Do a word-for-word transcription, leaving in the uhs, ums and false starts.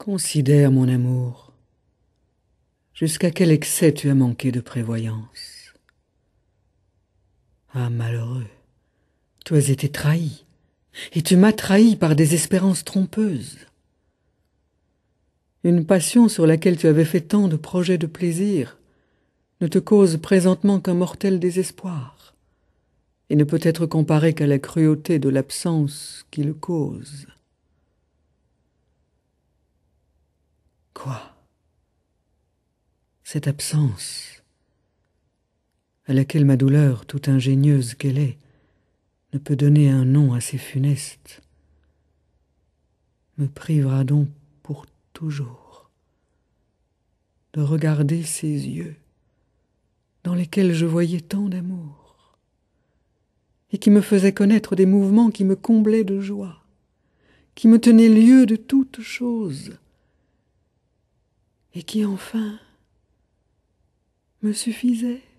Considère, mon amour, jusqu'à quel excès tu as manqué de prévoyance. Ah, malheureux, tu as été trahi, et tu m'as trahi par des espérances trompeuses. Une passion sur laquelle tu avais fait tant de projets de plaisir ne te cause présentement qu'un mortel désespoir, et ne peut être comparée qu'à la cruauté de l'absence qui le cause. Quoi? Cette absence, à laquelle ma douleur, tout ingénieuse qu'elle est, ne peut donner un nom assez funeste, me privera donc pour toujours de regarder ces yeux dans lesquels je voyais tant d'amour et qui me faisaient connaître des mouvements qui me comblaient de joie, qui me tenaient lieu de toutes choses et qui enfin me suffisaient.